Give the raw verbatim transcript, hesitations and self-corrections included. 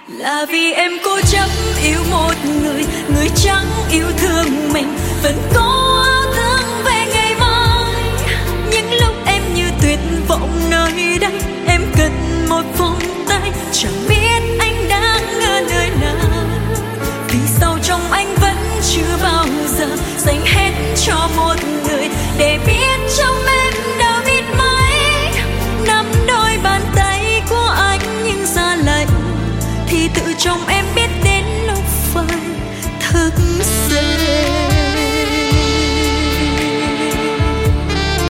Là vì em cố chấp yêu một người, người chẳng yêu thương mình, vẫn có